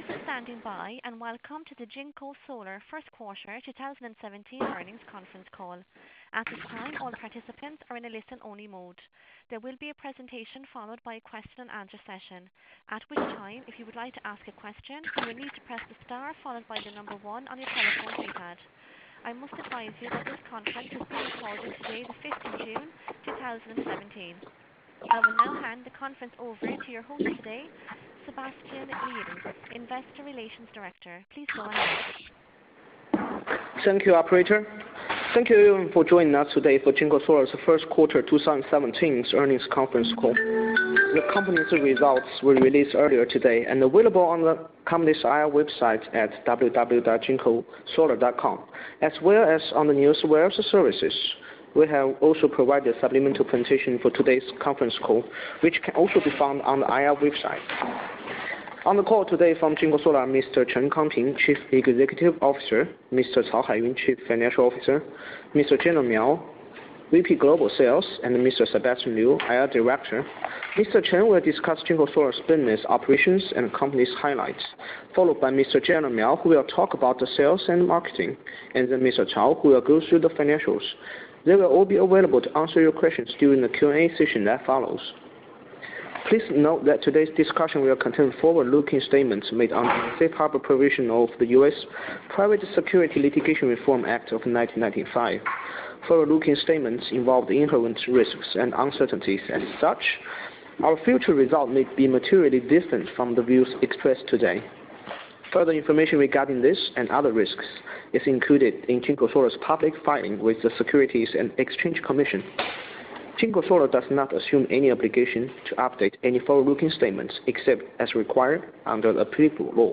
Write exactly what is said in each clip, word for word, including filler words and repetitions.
for standing by, and welcome to the Jinko Solar First Quarter twenty seventeen Earnings Conference Call. At this time, all participants are in a listen-only mode. There will be a presentation followed by a question and answer session, at which time, if you would like to ask a question, you will need to press the star followed by the number one on your telephone keypad. I must advise you that this conference is being recorded today, the fifth of June twenty seventeen. I will now hand the conference over to your host today, Sebastian Liu, Investor Relations Director. Please go ahead. Thank you, operator. Thank you everyone for joining us today for Jinko Solar's first quarter twenty seventeen earnings conference call. The company's results were released earlier today and available on the company's I R website at w w w dot jinko solar dot com, as well as on the newswire services. We have also provided a supplemental presentation for today's conference call, which can also be found on the I R website. On the call today from Jinko Solar, Mister Chen Kangping, Chief Executive Officer, Mister Cao Haiyun, Chief Financial Officer, Mister Gener Miao, V P Global Sales, and Mister Sebastian Liu, I R Director. Mister Chen will discuss Jinko Solar's business operations and company's highlights, followed by Mister Gener Miao, who will talk about the sales and marketing, and then Mister Cao, who will go through the financials. They will all be available to answer your questions during the Q and A session that follows. Please note that today's discussion will contain forward-looking statements made under the Safe Harbor provision of the U S Private Securities Litigation Reform Act of nineteen ninety-five. Forward-looking statements involve inherent risks and uncertainties. As such, our future result may be materially different from the views expressed today. Further information regarding this and other risks is included in Jinko Solar's public filing with the Securities and Exchange Commission. Jinko Solar does not assume any obligation to update any forward-looking statements except as required under the applicable law.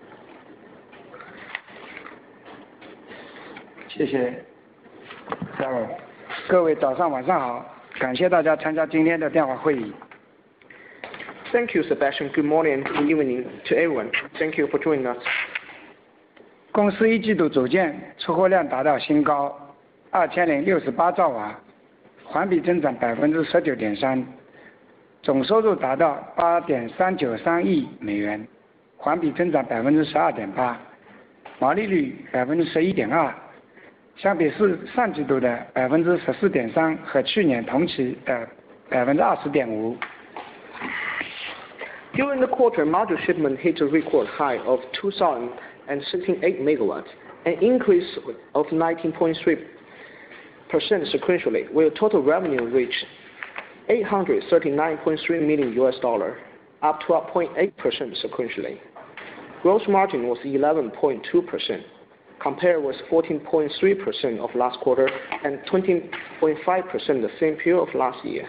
谢谢 Sarah， 各位早上晚上好，感谢大家参加今天的电话会议。 Thank you, Sebastian. Good morning, good evening to everyone. Thank you for joining us. 公司一季度组件出货量达到新高，二千零六十八兆瓦，环比增长百分之十九点三，总收入达到八点三九三亿美元，环比增长百分之十二点八，毛利率百分之十一点二，相比是上季度的百分之十四点三和去年同期的百分之二十点五。 During the quarter, module shipment hit a record high of two thousand sixty-eight megawatts, an increase of nineteen point three percent sequentially, where total revenue reached eight hundred thirty-nine point three million U S dollar, up twelve point eight percent sequentially. Gross margin was eleven point two percent, compared with fourteen point three percent of last quarter and twenty point five percent the same period of last year.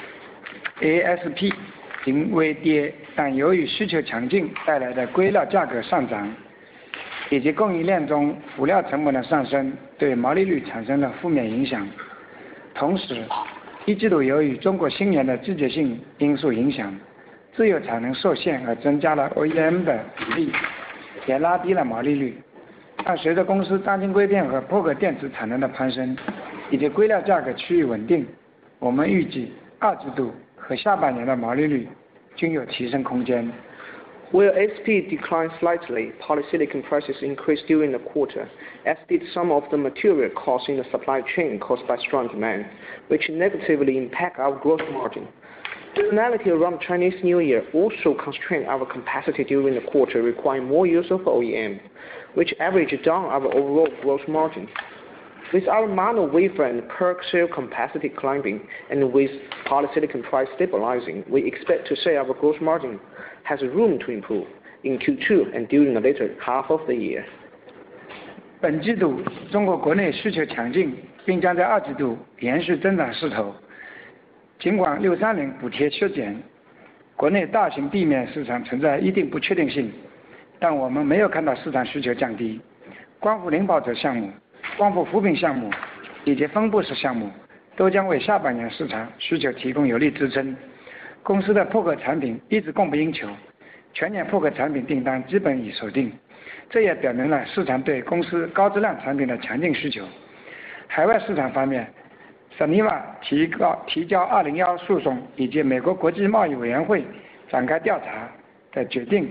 A S P 仅微跌，但由于需求强劲带来的硅料价格上涨，以及供应链中辅料成本的上升，对毛利率产生了负面影响。同时，一季度由于中国新年的季节性因素影响，自有产能受限而增加了 O E M 的比例，也拉低了毛利率。但随着公司单晶硅片和钋铬电池产能的攀升，以及硅料价格趋于稳定，我们预计二季度和下半年的毛利率均有提升空间。 While A S P declined slightly, polysilicon prices increased during the quarter, as did some of the material costs in the supply chain caused by strong demand, which negatively impact our gross margin. Seasonality around Chinese New Year also constrained our capacity during the quarter, requiring more use of O E M, which averaged down our overall gross margin. With our mono wafer and PERC cell capacity climbing, and with polysilicon price stabilizing, we expect to say our gross margin has room to improve in Q two and during the later half of the year. 本季度中国国内需求强劲，并将在二季度延续增长势头。尽管六三零补贴削减，国内大型地面市场存在一定不确定性，但我们没有看到市场需求降低。光伏领跑者项目、光伏扶贫项目以及分布式项目都将为下半年市场需求提供有力支撑。公司的钋铬产品一直供不应求，全年钋铬产品订单基本已锁定，这也表明了市场对公司高质量产品的强劲需求。海外市场方面， Saniva 提告提交二零一诉讼以及美国国际贸易委员会展开调查的决定，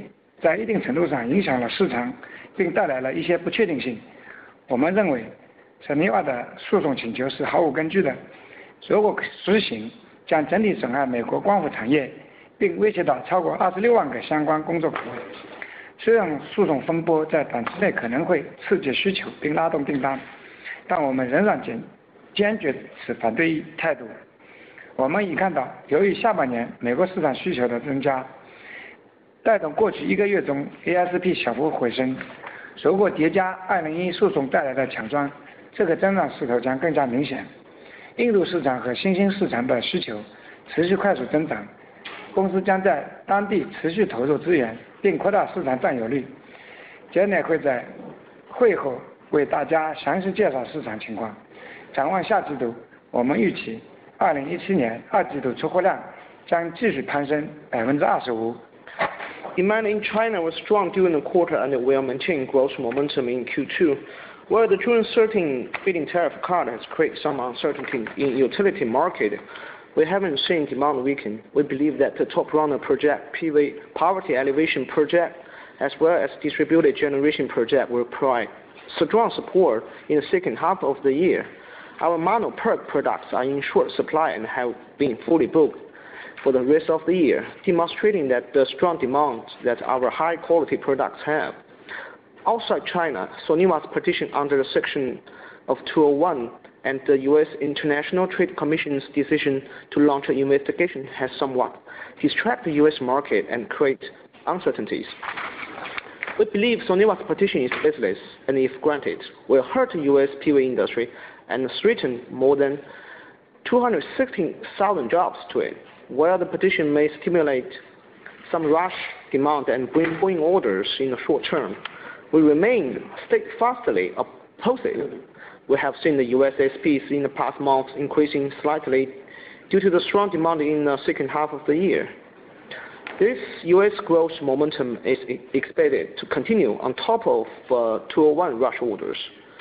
在一定程度上影响了市场，并带来了一些不确定性。我们认为索尼瓦的诉讼请求是毫无根据的，如果实行，将整体损害美国光伏产业，并威胁到超过二十六万个相关工作岗位。虽然诉讼风波在短期内可能会刺激需求并拉动订单，但我们仍然坚坚决持反对态度。我们已看到，由于下半年美国市场需求的增加，带动过去一个月中 A S P 小幅回升。如果叠加二零一诉讼带来的抢装，这个增长势头将更加明显。印度市场和新兴市场的需求持续快速增长，公司将在当地持续投入资源，并扩大市场占有率。Janet会在会后为大家详细介绍市场情况。展望下季度，我们预期二零一七年二季度出货量将继续攀升百分之二十五。 Demand in China was strong during the quarter and will maintain growth momentum in Q two. While the June thirteenth feed-in tariff cut has created some uncertainty in utility market, we haven't seen demand weaken. We believe that the top runner project, P V poverty elevation project, as well as distributed generation project will provide strong support in the second half of the year. Our mono PERC products are in short supply and have been fully booked for the rest of the year, demonstrating that the strong demand that our high-quality products have. Outside China, Soniwa's petition under the section of two oh one and the U S International Trade Commission's decision to launch an investigation has somewhat distracted the U S market and create uncertainties. We believe Soniwa's petition is baseless and, if granted, will hurt the U S P V industry and threaten more than two hundred sixteen thousand jobs to it. While the petition may stimulate some rush demand and bring buying orders in the short term, we remain steadfastly opposed. We have seen the U S S Ps in the past months increasing slightly due to the strong demand in the second half of the year. This U S growth momentum is expected to continue on top of uh, two oh one rush orders.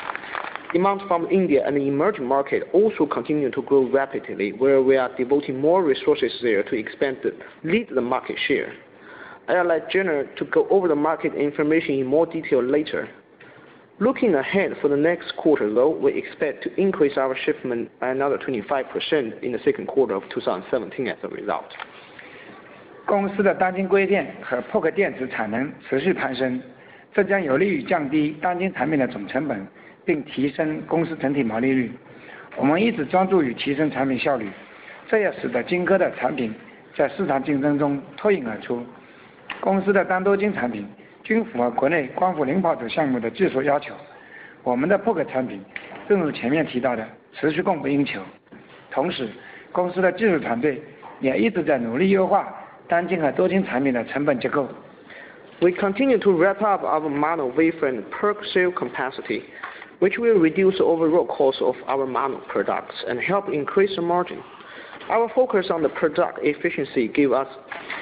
Demand from India and the emerging market also continue to grow rapidly, where we are devoting more resources there to expand the lead the market share. I'd like Jenner to go over the market information in more detail later. Looking ahead for the next quarter, though, we expect to increase our shipment by another twenty-five percent in the second quarter of two thousand seventeen as a result. 公司的当今硅电和 P O C 电池产能持续攀升，这将有利于降低当今产品的总成本，并提升公司整体毛利率。我们一直专注于提升产品效率，这也使得晶科的产品在市场竞争中脱颖而出。公司的单多晶产品均符合国内光伏零跑走项目的技术要求。我们的 P O C 产品，正如前面提到的，持续供不应求。同时，公司的技术团队也一直在努力优化单晶和多晶产品的成本结构。 We continue to ramp up our mono wafer and PERC cell capacity, which will reduce the overall cost of our mono products and help increase the margin. Our focus on the product efficiency give us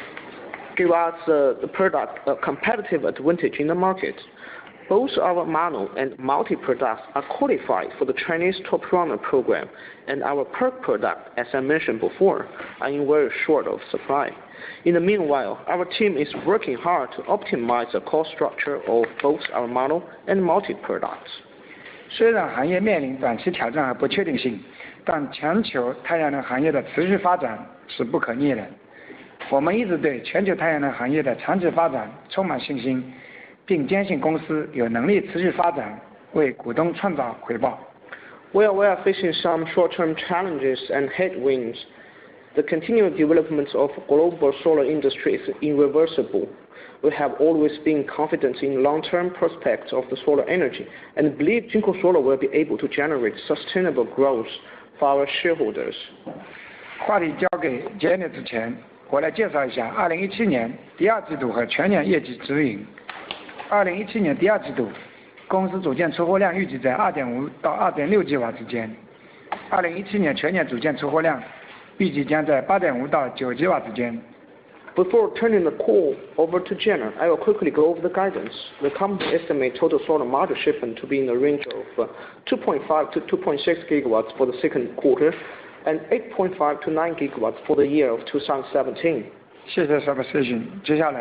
give us uh, the product a competitive advantage in the market. Both our mono and multi products are qualified for the Chinese Top Runner program, and our PERC product, as I mentioned before, are in very short of supply. In the meanwhile, our team is working hard to optimize the cost structure of both our mono and multi products. 虽然行业面临短期挑战和不确定性，但全球太阳能行业的持续发展是不可逆的。我们一直对全球太阳能行业的长期发展充满信心，并坚信公司有能力持续发展，为股东创造回报。 While we are facing some short-term challenges and headwinds, the continued development of global solar industry is irreversible. We have always been confident in long-term prospects of the solar energy and believe Jinko Solar will be able to generate sustainable growth for our shareholders. 话题交给 Janet 之前，我来介绍一下二零一七年第二季度和全年业绩指引。二零一七年第二季度，公司组件出货量预计在 二点五 到 二点六 吉瓦之间。二零一七年全年组件出货量预计将在 八点五 到 九 吉瓦之间。 Before turning the call over to Jenner, I will quickly go over the guidance. The company estimates total solar module shipment to be in the range of uh, two point five to two point six gigawatts for the second quarter and eight point five to nine gigawatts for the year of two thousand seventeen. 谢谢 Substation。接下来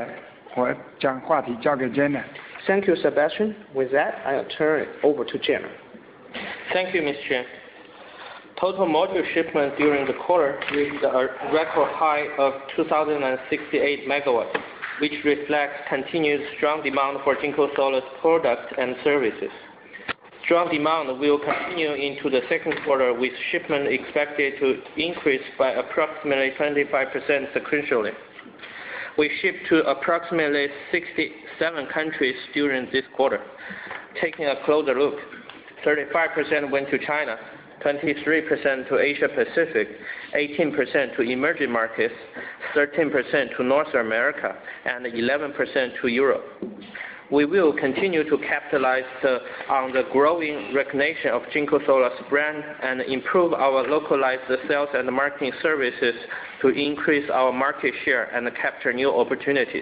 我将话题交给 Jenna。 Thank you, Sebastian. With that, I'll turn it over to Jenna. Thank you, Mister Chen. Total module shipment during the quarter reached a record high of two thousand sixty-eight megawatts, which reflects continued strong demand for JinkoSolar's products and services. Strong demand will continue into the second quarter, with shipment expected to increase by approximately twenty-five percent sequentially. We shipped to approximately sixty-seven countries during this quarter. Taking a closer look, thirty-five percent went to China, twenty-three percent to Asia Pacific, eighteen percent to emerging markets, thirteen percent to North America, and eleven percent to Europe. We will continue to capitalize the, on the growing recognition of JinkoSolar's brand and improve our localized sales and marketing services to increase our market share and capture new opportunities.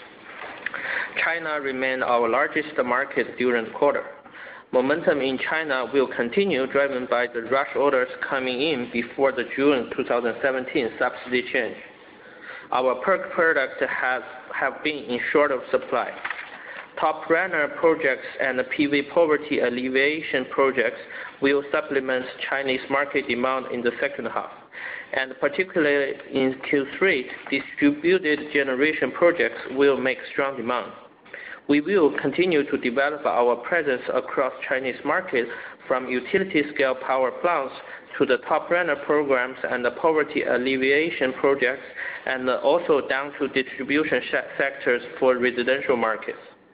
China remained our largest market during the quarter. Momentum in China will continue, driven by the rush orders coming in before the June two thousand seventeen subsidy change. Our PERC products have, have been in short of supply. Top runner projects and P V poverty alleviation projects will supplement Chinese market demand in the second half, and particularly in Q three, distributed generation projects will make strong demand. We will continue to develop our presence across Chinese markets, from utility-scale power plants to the top runner programs and the poverty alleviation projects, and also down to distribution sectors for residential markets.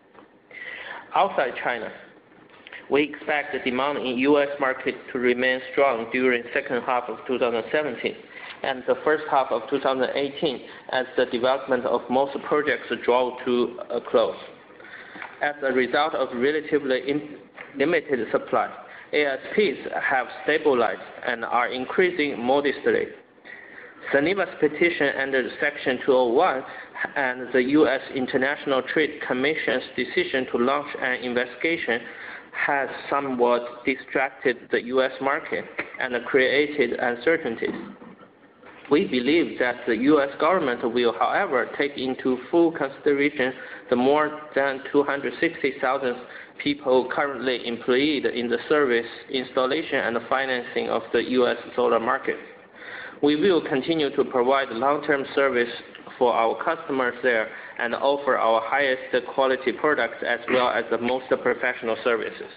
Outside China, we expect the demand in U S market to remain strong during second half of two thousand seventeen and the first half of two thousand eighteen as the development of most projects draw to a close. As a result of relatively limited supply, A S Ps have stabilized and are increasing modestly. Suniva's petition under Section two oh one and the U S International Trade Commission's decision to launch an investigation has somewhat distracted the U S market and created uncertainties. We believe that the U S government will, however, take into full consideration the more than two hundred sixty thousand people currently employed in the service, installation, and financing of the U S solar market. We will continue to provide long-term service for our customers there and offer our highest quality products as well as the most professional services.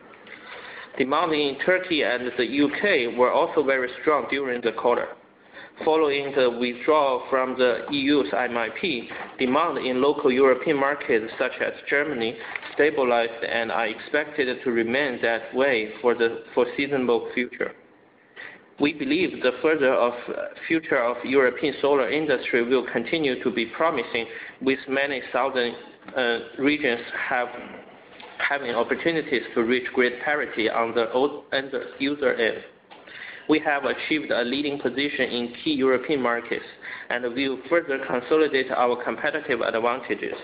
Demand in Turkey and the U K were also very strong during the quarter. Following the withdrawal from the E U's M I P, demand in local European markets such as Germany stabilized and are expected to remain that way for the foreseeable future. We believe the further of future of European solar industry will continue to be promising, with many southern uh, regions have, having opportunities to reach grid parity on the end user end. We have achieved a leading position in key European markets and will further consolidate our competitive advantages.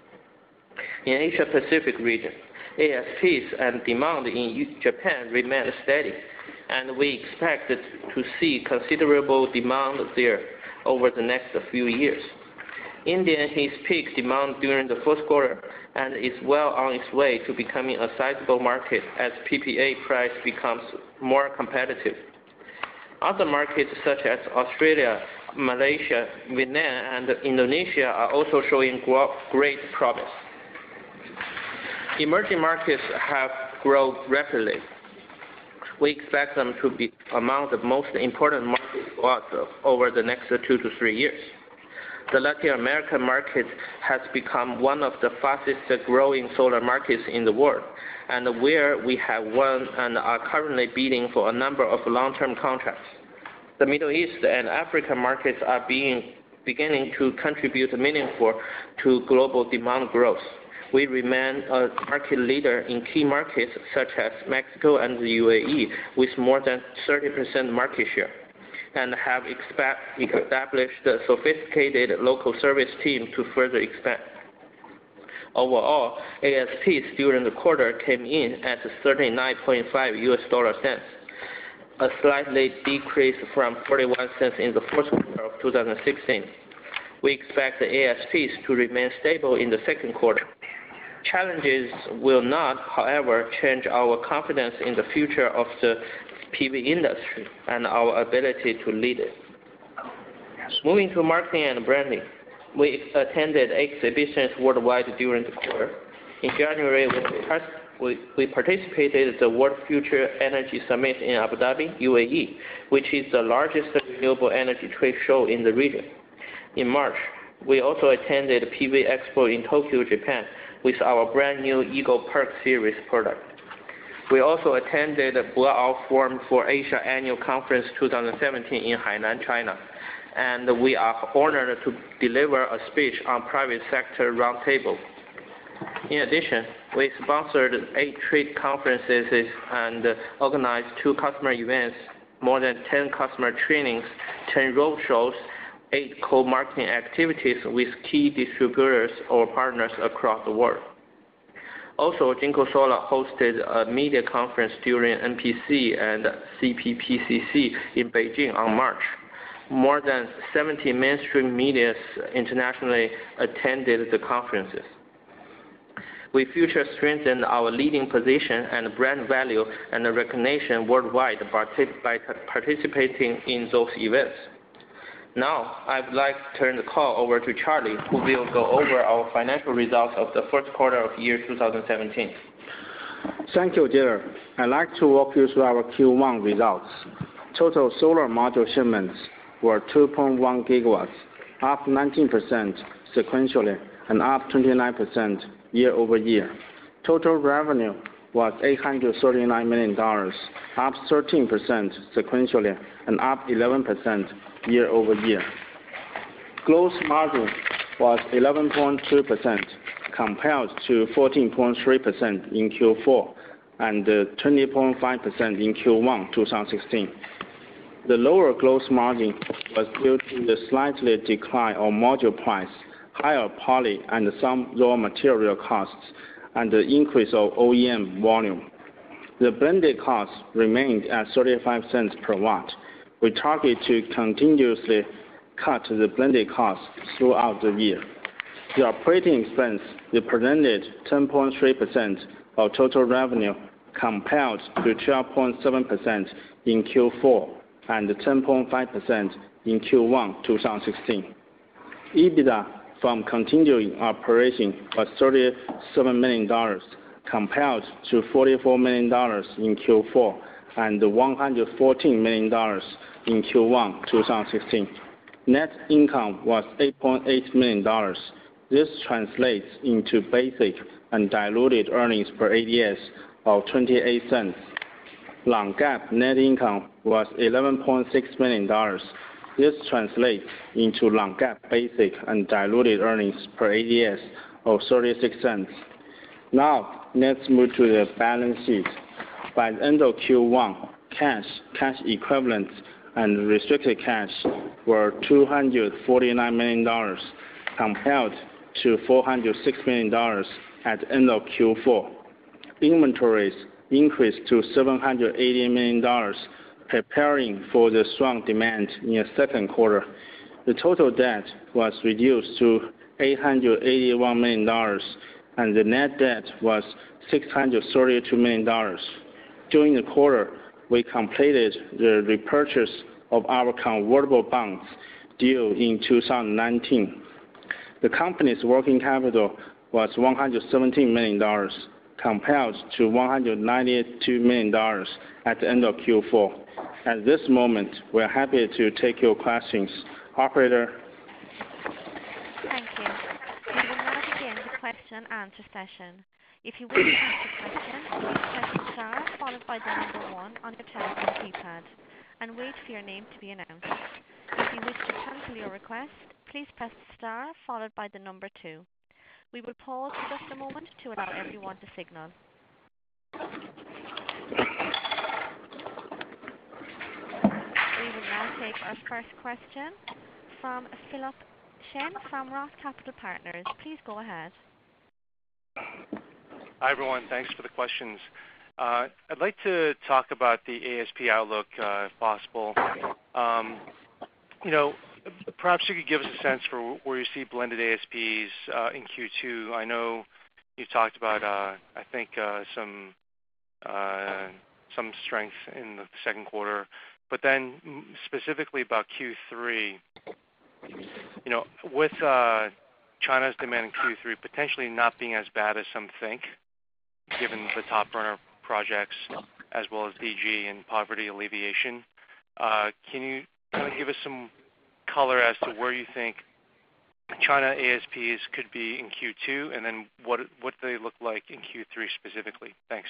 In Asia Pacific region, A S Ps and demand in Japan remain steady, and we expect to see considerable demand there over the next few years. India hit peak demand during the first quarter and is well on its way to becoming a sizable market as P P A price becomes more competitive. Other markets such as Australia, Malaysia, Vietnam, and Indonesia are also showing great promise. Emerging markets have grown rapidly. We expect them to be among the most important markets for us over the next two to three years. The Latin American market has become one of the fastest growing solar markets in the world, and where we have won and are currently bidding for a number of long-term contracts. The Middle East and African markets are being, beginning to contribute meaningfully to global demand growth. We remain a market leader in key markets such as Mexico and the U A E with more than thirty percent market share, and have established a sophisticated local service team to further expand. Overall, A S Ps during the quarter came in at thirty-nine point five U S dollar cents, a slightly decrease from forty-one cents in the fourth quarter of two thousand sixteen. We expect the A S Ps to remain stable in the second quarter. Challenges will not, however, change our confidence in the future of the P V industry and our ability to lead it. Moving to marketing and branding, we attended exhibitions worldwide during the quarter. In January, we, we participated in the World Future Energy Summit in Abu Dhabi, U A E, which is the largest renewable energy trade show in the region. In March, we also attended P V Expo in Tokyo, Japan, with our brand new Eagle Perk series product. We also attended the Boao Forum for Asia Annual Conference twenty seventeen in Hainan, China, and we are honored to deliver a speech on private sector roundtable. In addition, we sponsored eight trade conferences and organized two customer events, more than ten customer trainings, ten road shows, eight co-marketing activities with key distributors or partners across the world. Also, JinkoSolar hosted a media conference during N P C and C P P C C in Beijing on March. More than seventy mainstream media internationally attended the conferences. We further strengthened our leading position and brand value and recognition worldwide by participating in those events. Now, I'd like to turn the call over to Charlie, who will go over our financial results of the first quarter of year two thousand seventeen. Thank you, Diller. I'd like to walk you through our Q one results. Total solar module shipments were two point one gigawatts, up nineteen percent sequentially and up twenty-nine percent year over year. Total revenue was eight hundred thirty-nine million dollars, up thirteen percent sequentially and up eleven percent year over year. Gross margin was eleven point two percent compared to fourteen point three percent in Q four and twenty point five percent in Q one twenty sixteen. The lower gross margin was due to the slightly decline of module price, higher poly and some raw material costs, and the increase of O E M volume. The blended cost remained at thirty-five cents per watt. We target to continuously cut the blended cost throughout the year. The operating expense represented ten point three percent of total revenue compared to twelve point seven percent in Q four and ten point five percent in Q one twenty sixteen. EBITDA from continuing operation was thirty-seven million dollars compared to forty-four million dollars in Q four and one hundred fourteen million dollars in Q one twenty sixteen. Net income was eight point eight million dollars. This translates into basic and diluted earnings per A D S of twenty-eight cents. Non-GAAP net income was eleven point six million dollars. This translates into non-GAAP basic and diluted earnings per A D S of thirty-six cents. Now, let's move to the balance sheet. By the end of Q one, cash, cash equivalents, and restricted cash were two hundred forty-nine million dollars compared to four hundred six million dollars at the end of Q four. Inventories increased to seven hundred eighty million dollars, preparing for the strong demand in the second quarter. The total debt was reduced to eight hundred eighty-one million dollars, and the net debt was six hundred thirty-two million dollars. During the quarter, we completed the repurchase of our convertible bonds due in two thousand nineteen. The company's working capital was one hundred seventeen million dollars compared to one hundred ninety-two million dollars at the end of Q four. At this moment, we are happy to take your questions. Operator. Thank you. We will now begin the question and answer session. If you wish to ask a question, please press star followed by the number one on your telephone keypad and wait for your name to be announced. If you wish to cancel your request, please press star followed by the number two. We will pause for just a moment to allow everyone to signal. We will now take our first question from Philip Shen from Roth Capital Partners. Please go ahead. Hi, everyone. Thanks for the questions. Uh, I'd like to talk about the A S P outlook, uh, if possible. Um, you know, perhaps you could give us a sense for where you see blended A S Ps uh, in Q two. I know you talked about, uh, I think, uh, some uh, some strength in the second quarter, but then specifically about Q three, you know, with uh, China's demand in Q three potentially not being as bad as some think, given the top burner projects as well as D G and poverty alleviation. Uh, can you kind of give us some color as to where you think China A S Ps could be in Q two, and then what what they look like in Q three specifically? Thanks.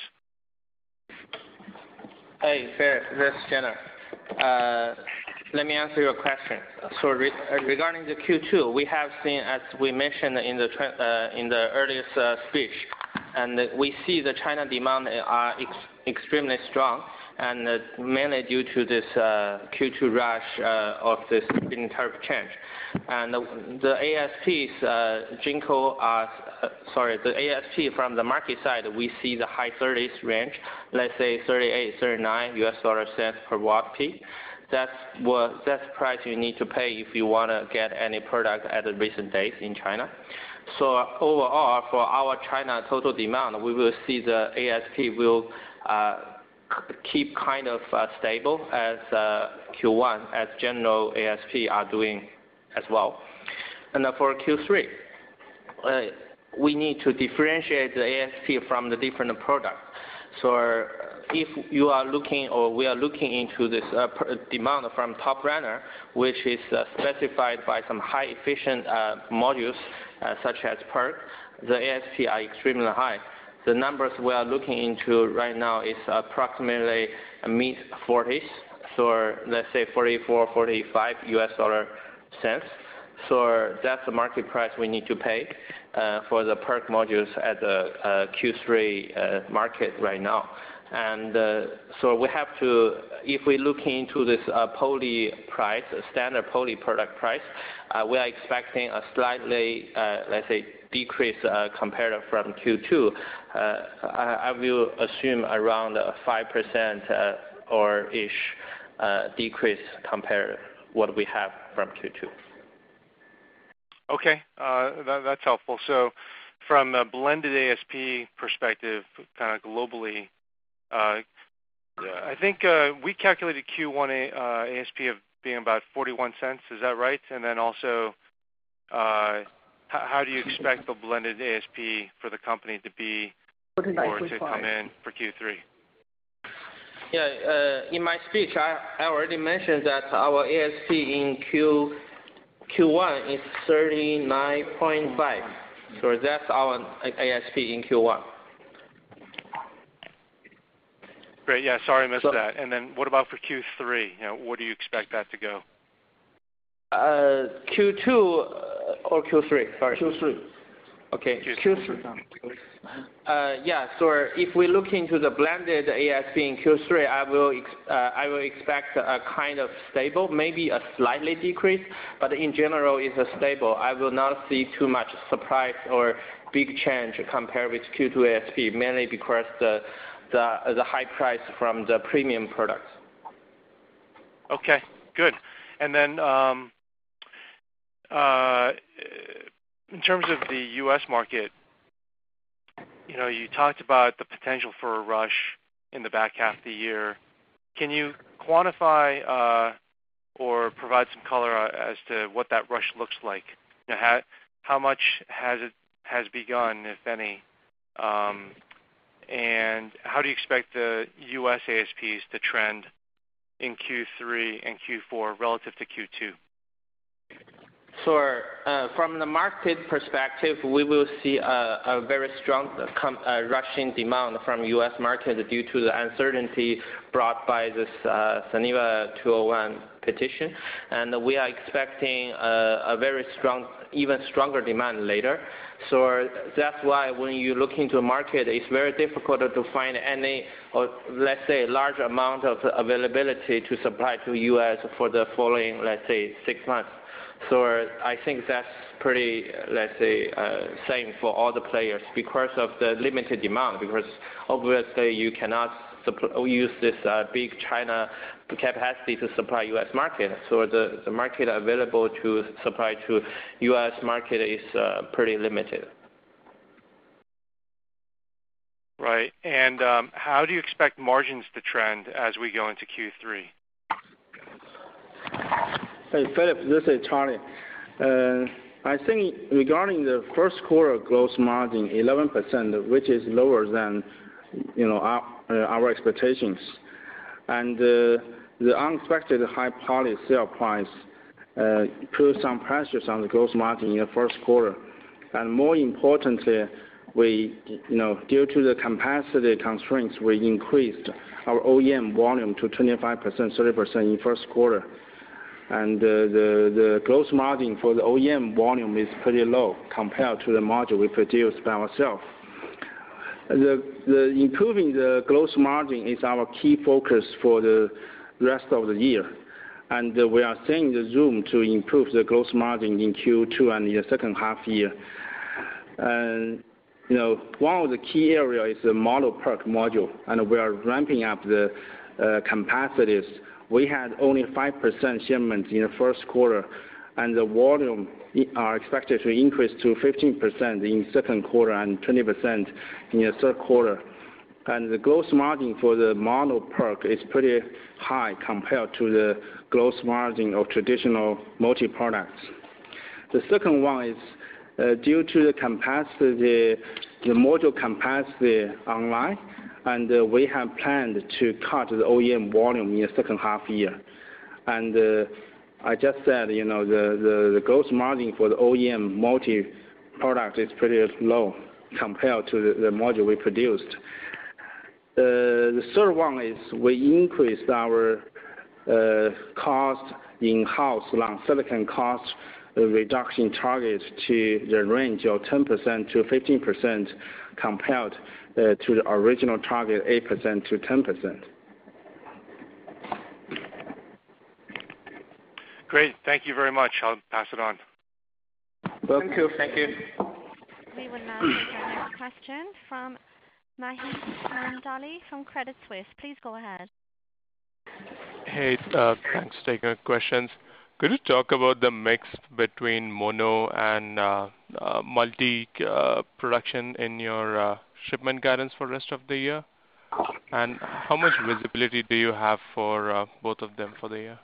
Hey, Fair, this is Jenner. Uh, let me answer your question. So re regarding the Q two, we have seen, as we mentioned in the uh, in the earliest uh, speech, and we see the China demand are ex extremely strong, and uh, mainly due to this uh, Q two rush uh, of this feed-in tariff change. And the, the A S Ps, uh, Jinko, are, uh, sorry, the A S P from the market side, we see the high thirties range, let's say thirty-eight, thirty-nine U S dollar cents per watt peak. That's what that's the price you need to pay if you want to get any product at the recent days in China. So overall, for our China total demand, we will see the A S P will uh, keep kind of uh, stable as uh, Q one, as general A S P are doing as well. And uh, for Q three, uh, we need to differentiate the A S P from the different products. So uh, if you are looking, or we are looking into this uh, demand from top runner, which is uh, specified by some high efficient uh, modules uh, such as PERC, the A S P are extremely high. The numbers we are looking into right now is approximately mid forties, so let's say forty-four, forty-five U S dollar cents. So that's the market price we need to pay uh, for the PERC modules at the uh, Q three uh, market right now. And uh, so we have to, if we look into this uh, poly price, standard poly product price, uh, we are expecting a slightly, uh, let's say, decrease uh, compared from Q two. Uh, I, I will assume around a five percent uh, or ish uh, decrease compared what we have from Q two. Okay, uh, that, that's helpful. So from a blended A S P perspective, kind of globally, uh, I think uh, we calculated Q one A, uh, A S P of being about forty-one cents. Is that right? And then also, uh, how do you expect the blended A S P for the company to be or to come in for Q three? Yeah, uh, in my speech, I, I already mentioned that our A S P in Q Q1 is thirty-nine point five. So that's our A S P in Q one. Great. Yeah, sorry I missed so, that. And then what about for Q three? You know, what do you expect that to go? Uh, Q two uh, or Q three? Sorry. Q three. Okay. Q three. Uh, yeah. So if we look into the blended A S P in Q three, I will ex uh, I will expect a kind of stable, maybe a slightly decrease, but in general it's a stable. I will not see too much surprise or big change compared with Q two A S P, mainly because the the the high price from the premium products. Okay. Good. And then. Um, uh, In terms of the U S market, you know, you talked about the potential for a rush in the back half of the year. Can you quantify uh, or provide some color as to what that rush looks like? You know, how, how much has it has begun, if any, um, and how do you expect the U S A S Ps to trend in Q three and Q four relative to Q two? So uh, from the market perspective, we will see a, a very strong com uh, rushing demand from U S market due to the uncertainty brought by this uh, Suniva two oh one petition. And we are expecting a, a very strong, even stronger demand later. So that's why when you look into the market, it's very difficult to find any, or let's say, large amount of availability to supply to U S for the following, let's say, six months. So I think that's pretty, let's say, uh, same for all the players because of the limited demand, because obviously you cannot use this uh, big China capacity to supply U S market. So the, the market available to supply to U S market is uh, pretty limited. Right. And um, how do you expect margins to trend as we go into Q three? Hey, Philip, this is Charlie. Uh, I think regarding the first quarter gross margin, eleven percent, which is lower than, you know, our, uh, our expectations. And uh, the unexpected high poly sale price uh, put some pressures on the gross margin in the first quarter. And more importantly, we, you know, due to the capacity constraints, we increased our O E M volume to twenty-five percent, thirty percent in first quarter. And uh, the, the gross margin for the O E M volume is pretty low compared to the module we produce by ourselves. The, the improving the gross margin is our key focus for the rest of the year. And uh, we are seeing the room to improve the gross margin in Q two and in the second half year. And you know, one of the key areas is the mono PERC module, and we are ramping up the uh, capacities. We had only five percent shipments in the first quarter, and the volume are expected to increase to fifteen percent in second quarter and twenty percent in the third quarter. And the gross margin for the mono PERC is pretty high compared to the gross margin of traditional multi-products. The second one is Uh, due to the capacity, the module capacity online, and uh, we have planned to cut the O E M volume in the second half year. And uh, I just said, you know, the, the, the gross margin for the O E M multi-product is pretty low compared to the, the module we produced. Uh, the third one is we increased our uh, cost in-house on silicon cost reduction target to the range of ten percent to fifteen percent compared uh, to the original target eight percent to ten percent. Great. Thank you very much. I'll pass it on. Well, thank you. Thank you. We will now take our next question from Maheep Mandloi from Credit Suisse. Please go ahead. Hey, uh, thanks for taking our questions. Could you talk about the mix between mono and uh, uh, multi uh, production in your uh, shipment guidance for the rest of the year? And how much visibility do you have for uh, both of them for the year?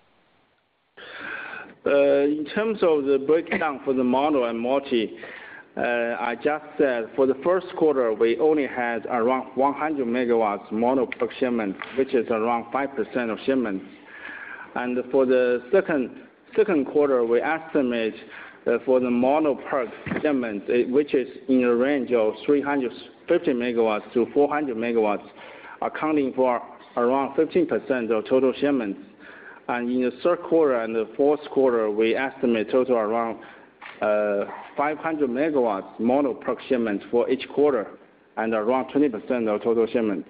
Uh, in terms of the breakdown for the mono and multi, uh, I just said for the first quarter we only had around one hundred megawatts mono PERC shipments, which is around five percent of shipments. And for the second second quarter, we estimate uh, for the mono PERC shipments, which is in a range of three hundred fifty megawatts to four hundred megawatts, accounting for around fifteen percent of total shipments. And in the third quarter and the fourth quarter, we estimate total around uh, five hundred megawatts mono PERC shipments for each quarter, and around twenty percent of total shipments.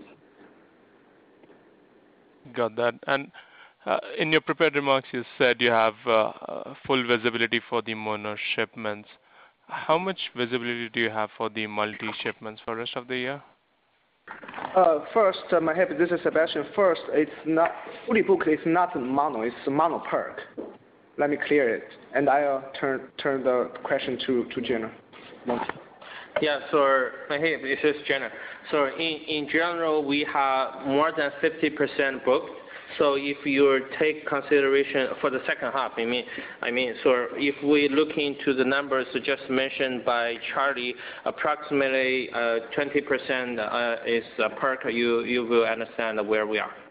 Got that. And uh, in your prepared remarks, you said you have uh, full visibility for the mono shipments. How much visibility do you have for the multi shipments for the rest of the year? Uh, first, uh, Maheep, this is Sebastian. First, it's not fully booked. It's not mono. It's mono PERC. Let me clear it, and I'll turn turn the question to to Jenna. Yeah, so Maheep, this is Jenna. So in in general, we have more than fifty percent booked. So if you take consideration for the second half, I mean, I mean, so if we look into the numbers just mentioned by Charlie, approximately uh, twenty percent uh, is uh, PERC, you, you will understand where we are.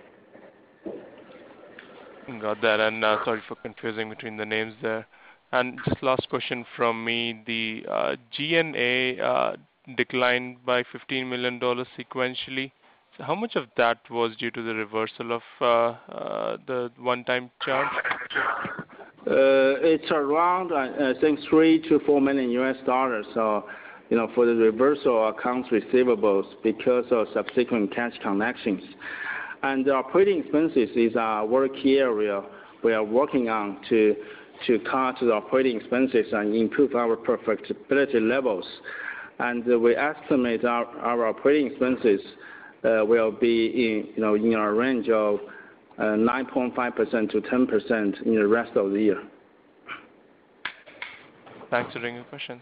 Got that, and uh, sorry for confusing between the names there. And just last question from me, the uh, G and A uh, declined by fifteen million dollars sequentially. So how much of that was due to the reversal of uh, uh, the one-time charge? Uh, it's around, I, I think, three to four million U S dollars. So, you know, for the reversal of accounts receivables because of subsequent cash collections. And the operating expenses is a very key area we are working on to to cut the operating expenses and improve our profitability levels. And uh, we estimate our, our operating expenses uh, will be in, you know, in a range of uh, nine point five percent to ten percent in the rest of the year. Thanks for taking your questions.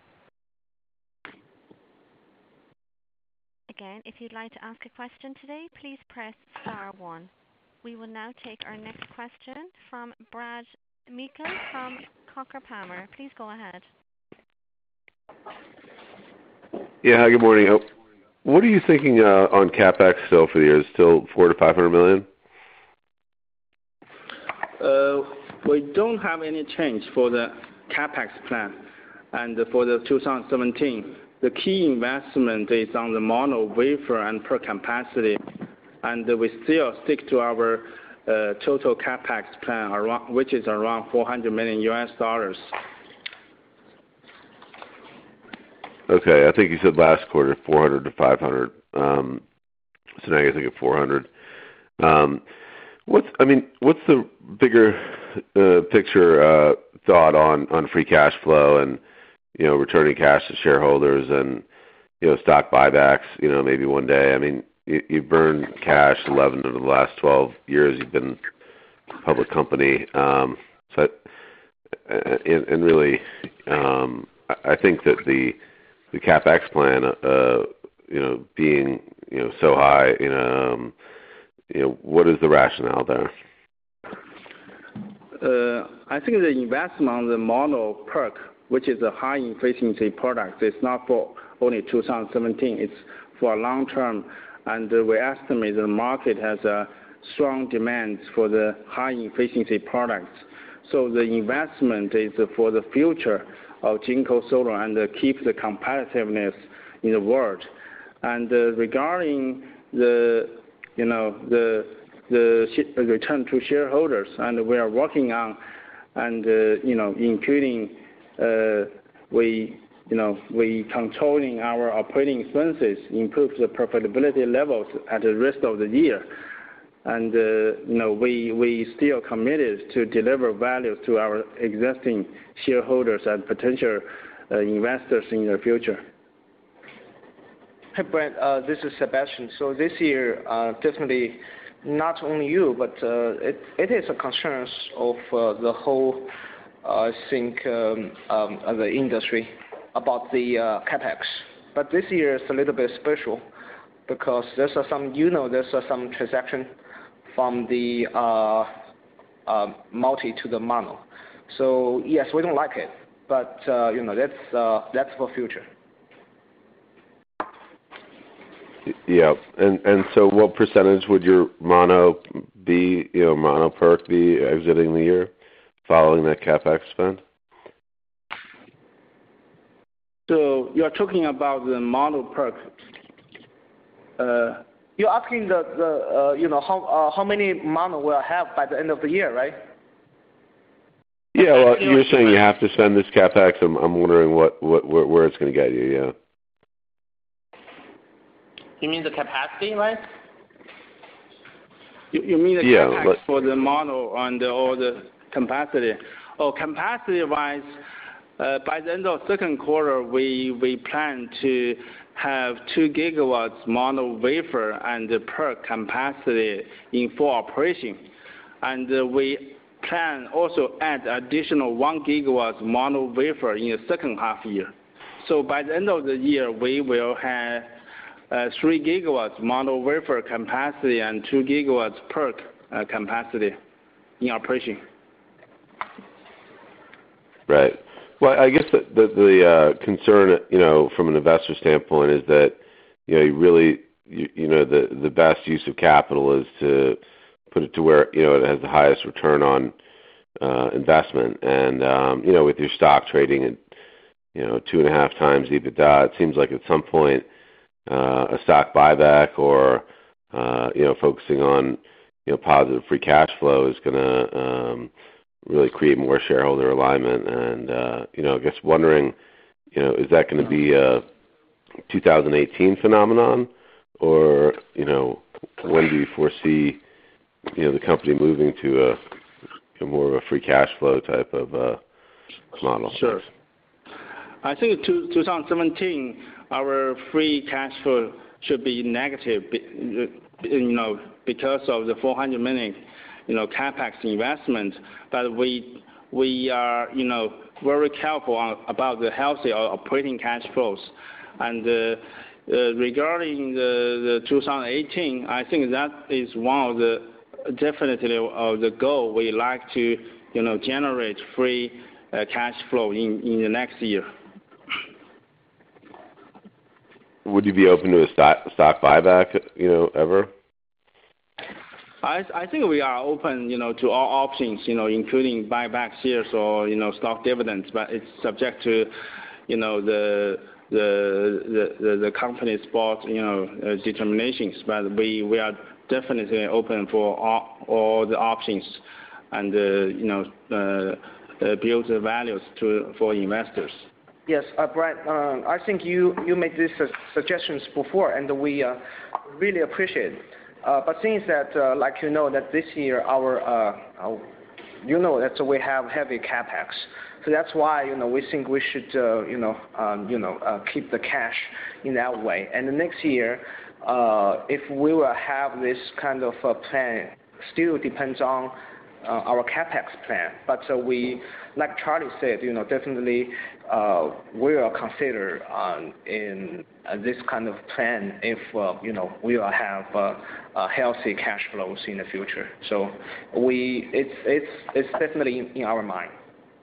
Again, if you'd like to ask a question today, please press star one. We will now take our next question from Brad Meikle from Coker Palmer. Please go ahead. Yeah, hi, good morning. What are you thinking uh, on CapEx still for the year? Is it still four to five hundred million? Uh, we don't have any change for the CapEx plan, and for the two thousand seventeen, the key investment is on the mono wafer and per capacity, and we still stick to our uh, total CapEx plan, around, which is around four hundred million U S dollars. Okay, I think you said last quarter four hundred to five hundred. Um, so now you're thinking four hundred. Um, what's I mean, what's the bigger uh, picture uh, thought on, on free cash flow and, you know, returning cash to shareholders and, you know, stock buybacks? You know, maybe one day. I mean, you, you've burned cash eleven of the last twelve years. You've been a public company. Um, so, and, and really, um, I think that the the CapEx plan, uh, you know, being, you know, so high, you know, um, you know, what is the rationale there? Uh, I think the investment on the mono PERC, which is a high efficiency product, is not for only two thousand seventeen. It's for long term, and we estimate the market has a strong demand for the high efficiency products. So the investment is for the future of JinkoSolar and uh, keep the competitiveness in the world. And uh, regarding the, you know, the the return to shareholders, and we are working on, and uh, you know, including uh, we, you know, we controlling our operating expenses, improve the profitability levels at the rest of the year. And, uh, you know, we, we still committed to deliver value to our existing shareholders and potential uh, investors in the future. Hey, Brent, uh, this is Sebastian. So this year, uh, definitely not only you, but uh, it, it is a concern of uh, the whole, uh, I think, um, um, of the industry about the uh, CapEx. But this year is a little bit special because there's uh, some, you know, there's uh, some transaction from the uh, uh, multi to the mono. So yes, we don't like it, but uh, you know, that's uh, that's for future. Yeah, and and so what percentage would your mono be, you know, mono PERC be exiting the year following that CapEx spend? So you're talking about the mono PERC. Uh, You're asking the, the uh, you know, how uh, how many mono we'll have by the end of the year, right? Yeah, well, you're saying you have to spend this CapEx. I'm, I'm wondering what, what where, where it's going to get you, yeah. You mean the capacity, right? You, you mean the yeah, CapEx but, for the mono and the, or the capacity? Oh, capacity-wise, uh, by the end of second quarter, we, we plan to have two gigawatts mono wafer and per capacity in full operation. And uh, we plan also add additional one gigawatt mono wafer in the second half year. So by the end of the year, we will have uh, three gigawatts mono wafer capacity and two gigawatts per uh, capacity in operation. Right. Well, I guess the the, the uh, concern, you know, from an investor standpoint, is that, you know, you really, you, you know, the the best use of capital is to put it to where, you know, it has the highest return on uh, investment. And um, you know, with your stock trading at, you know, two and a half times EBITDA, it seems like at some point uh, a stock buyback or uh, you know, focusing on, you know, positive free cash flow is going to um, really create more shareholder alignment. And, uh, you know, I guess wondering, you know, is that going to be a two thousand eighteen phenomenon, or, you know, when do you foresee, you know, the company moving to a, a more of a free cash flow type of uh, model? Sure. I think two, twenty seventeen, our free cash flow should be negative, you know, because of the four hundred million, you know, capex investment. But we we are, you know, very careful on, about the healthy operating cash flows. And uh, uh, regarding the, the two thousand eighteen, I think that is one of the definitely of the goal we like to, you know, generate free uh, cash flow in, in the next year. Would you be open to a stock, stock buyback, you know, ever? I, I think we are open, you know, to all options, you know, including buyback shares or, you know, stock dividends, but it's subject to, you know, the the the, the company's board, you know, uh, determinations. But we, we are definitely open for all, all the options, and uh, you know, uh, uh, build the values to for investors. Yes, uh, Brad, uh, I think you, you made these uh, suggestions before, and we uh, really appreciate it. Uh, but things that, uh, like you know, that this year our, uh, our, you know, that we have heavy capex, so that's why, you know, we think we should, uh, you know, um, you know, uh, keep the cash in that way. And the next year, uh, if we will have this kind of uh, plan, still depends on uh, our capex plan. But uh, we, like Charlie said, you know, definitely uh, we will consider um, in uh, this kind of plan if uh, you know we will have uh, uh, healthy cash flows in the future. So we, it's it's it's definitely in, in our mind.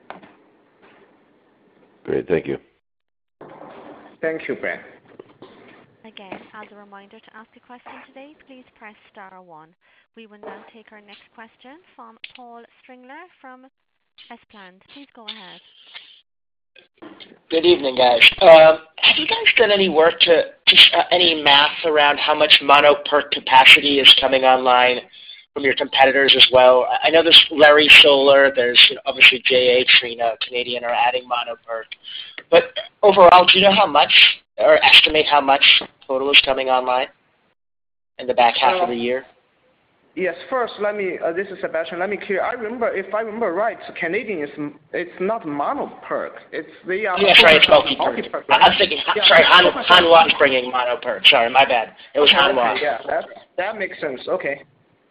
Great, thank you. Thank you, Brad. Again, as a reminder, to ask a question today, please press star one. We will now take our next question from Paul Stringler from Espland. Please go ahead. Good evening, guys. Um, have you guys done any work to, just uh, any math around how much mono PERC capacity is coming online from your competitors as well? I know there's Larry Solar, there's you know, obviously J A, Trina, Canadian are adding mono PERC. But overall, do you know how much, or estimate how much total is coming online in the back half uh, of the year? Yes, first, let me, uh, this is Sebastian, let me clear. I remember, if I remember right, Canadian is, it's not mono PERC. It's the... Uh, yeah, sorry, it's multi PERC. Right? I'm thinking, yeah, sorry, Han, Hanwha is bringing mono PERC. Sorry, my bad. It was Hanwha. Okay, yeah, that, that makes sense. Okay.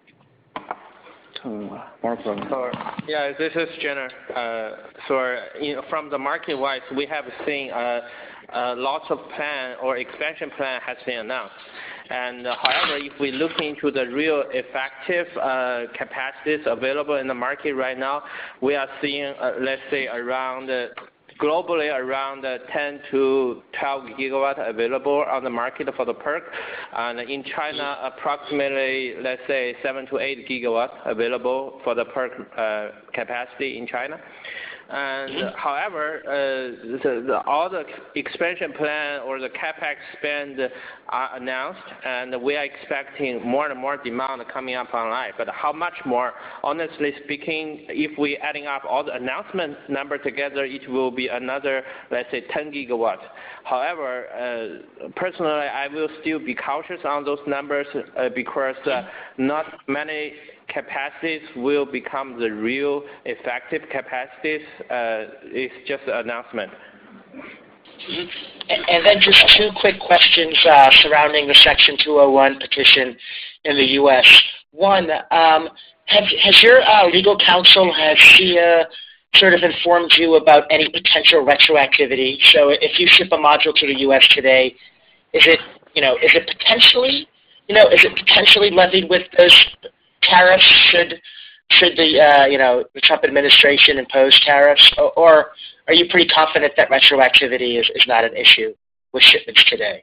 So, yeah, this is Jenner. Uh, so, you know, from the market-wise, we have seen uh, uh, lots of plan or expansion plan has been announced. And uh, however, if we look into the real effective uh, capacities available in the market right now, we are seeing, uh, let's say, around uh, globally around uh, ten to twelve gigawatt available on the market for the PERC, and in China, approximately, let's say, seven to eight gigawatt available for the PERC uh, capacity in China. And however, uh, the, the, all the expansion plan or the capex spend are announced, and we are expecting more and more demand coming up online. But how much more? Honestly speaking, if we adding up all the announcement number together, it will be another, let's say, ten gigawatt. However, uh, personally, I will still be cautious on those numbers uh, because uh, not many capacities will become the real effective capacities. Uh, it's just an announcement. Mm-hmm. And, and then just two quick questions uh, surrounding the Section two oh one petition in the U S. One, um, have, has your uh, legal counsel, has she uh, sort of informed you about any potential retroactivity? So if you ship a module to the U S today, is it, you know, is it potentially, you know, is it potentially levied with those tariffs should should the uh, you know the Trump administration impose tariffs, or, or are you pretty confident that retroactivity is, is not an issue with shipments today?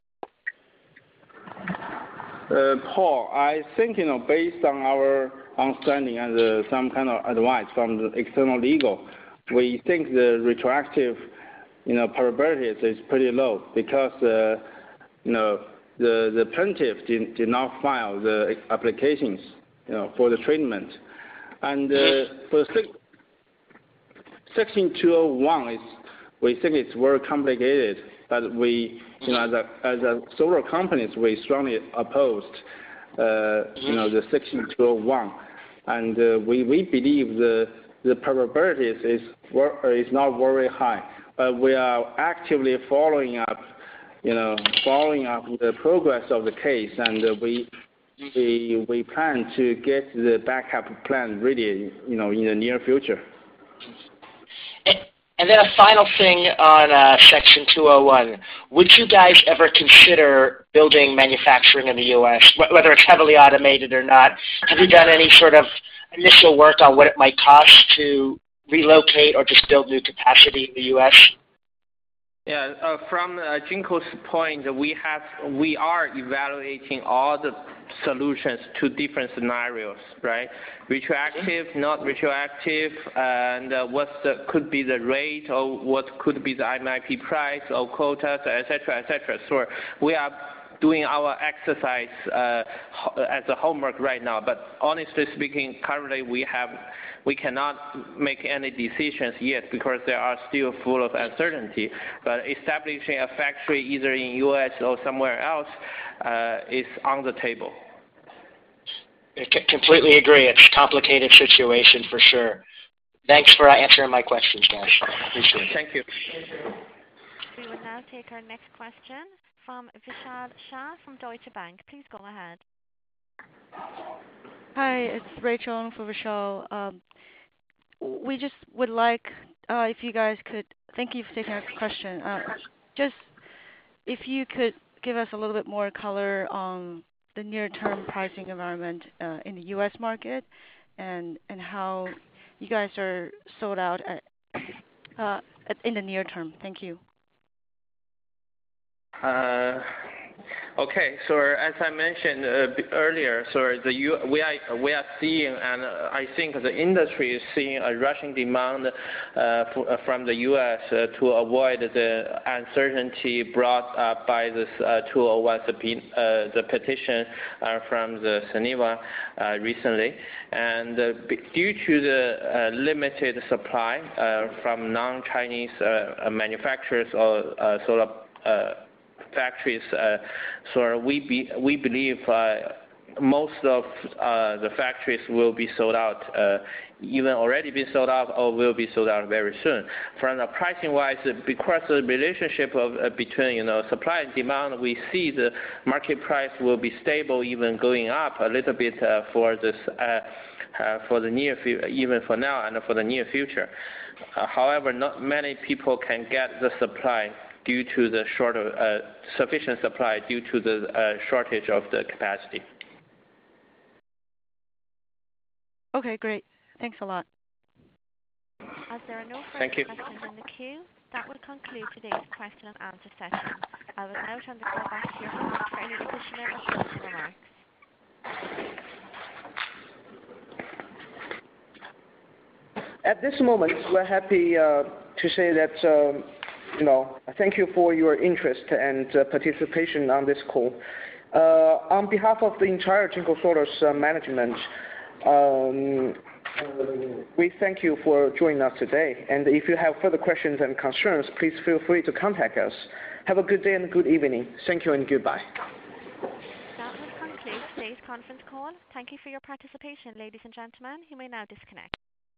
Uh, Paul, I think you know based on our understanding and uh, some kind of advice from the external legal, we think the retroactive you know probabilities is pretty low because uh, you know the the plaintiff did, did not file the applications. You know, for the treatment, and uh, for the Section two oh one is, we think it's very complicated. But we, you know, as a as a solar companies, we strongly opposed, uh, you know, the Section two oh one, and uh, we we believe the the probabilities is is not very high. But we are actively following up, you know, following up the progress of the case, and uh, we we we plan to get the backup plan ready, you know, in the near future. And, and then a final thing on uh, Section two oh one. Would you guys ever consider building manufacturing in the U S, whether it's heavily automated or not? Have you done any sort of initial work on what it might cost to relocate or just build new capacity in the U S? Yeah, uh, from uh, Jinko's point, we have we are evaluating all the solutions to different scenarios, right? Retroactive, not retroactive, and uh, what the, could be the rate, or what could be the M I P price, or quotas, et cetera, et cetera. So we are doing our exercise uh, as a homework right now. But honestly speaking, currently we have we cannot make any decisions yet because they are still full of uncertainty. But establishing a factory either in U S or somewhere else uh, is on the table. I completely agree. It's a complicated situation for sure. Thanks for uh, answering my questions, guys. Appreciate it. Thank you. We will now take our next question from Vishal Shah from Deutsche Bank. Please go ahead. Hi, it's Rachel for Vishal. Um, we just would like, uh, if you guys could, thank you for taking our question. Uh, just if you could give us a little bit more color on the near-term pricing environment uh, in the U S market, and and how you guys are sold out at, uh, in the near term. Thank you. Uh, okay, so as I mentioned uh, earlier, so the U, we are we are seeing, and uh, I think the industry is seeing a rushing demand uh, for, uh, from the U S uh, to avoid the uncertainty brought up by this uh, two oh one subpoena, uh, the petition uh, from the Suniva uh, recently, and uh, due to the uh, limited supply uh, from non-Chinese uh, manufacturers or uh, solar uh, factories, uh, so we be, we believe uh, most of uh, the factories will be sold out, uh, even already been sold out or will be sold out very soon. From the pricing wise, because the relationship of uh, between you know supply and demand, we see the market price will be stable, even going up a little bit uh, for this uh, uh, for the near future, even for now and for the near future. Uh, however, not many people can get the supply due to the short uh, sufficient supply due to the uh, shortage of the capacity. Okay, great. Thanks a lot. As there are no further Thank you. questions in the queue, that will conclude today's question and answer session. I will now turn the call back to your host for any additional or closing remarks. At this moment, we're happy uh, to say that um, you know, thank you for your interest and uh, participation on this call. Uh, on behalf of the entire JinkoSolar's uh, management, um, we thank you for joining us today. And if you have further questions and concerns, please feel free to contact us. Have a good day and good evening. Thank you and goodbye. That will conclude today's conference call. Thank you for your participation, ladies and gentlemen. You may now disconnect.